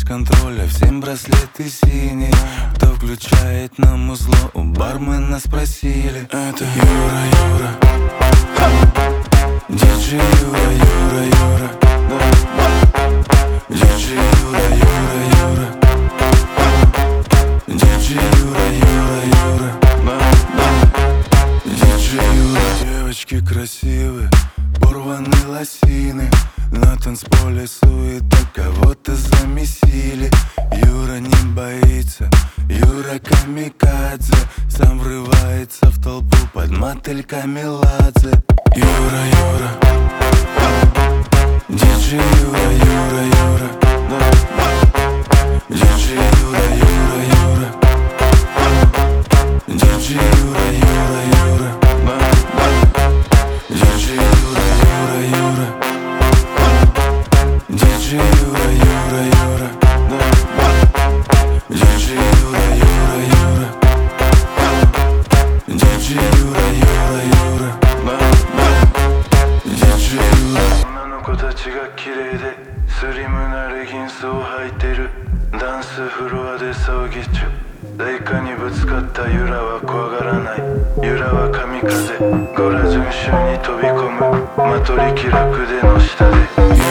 контроля, всем браслеты синие. Кто включает нам узло, у бармена спросили. Это Юра, диджей Юра, диджей Юра, диджей Юра, диджей Юра. Девочки красивые, порваны лосины, на танцполе суета, кого-то замесили. Юра не боится, Юра камикадзе, сам врывается в толпу под мотыльками ладзе. Юра, диджей Юра, диджей Юра, диджей Юра, диджей Юра, диджей Юра, диджей Юра, диджей Юра, диджей Юра. 女の子たちが綺麗でスリムなレギンスを履いてる。ダンスフロアで騒ぎ中、誰かにぶつかったユラは怖がらない。ユラは神風、ゴラ順州に飛び込む、マトリ気楽での下で。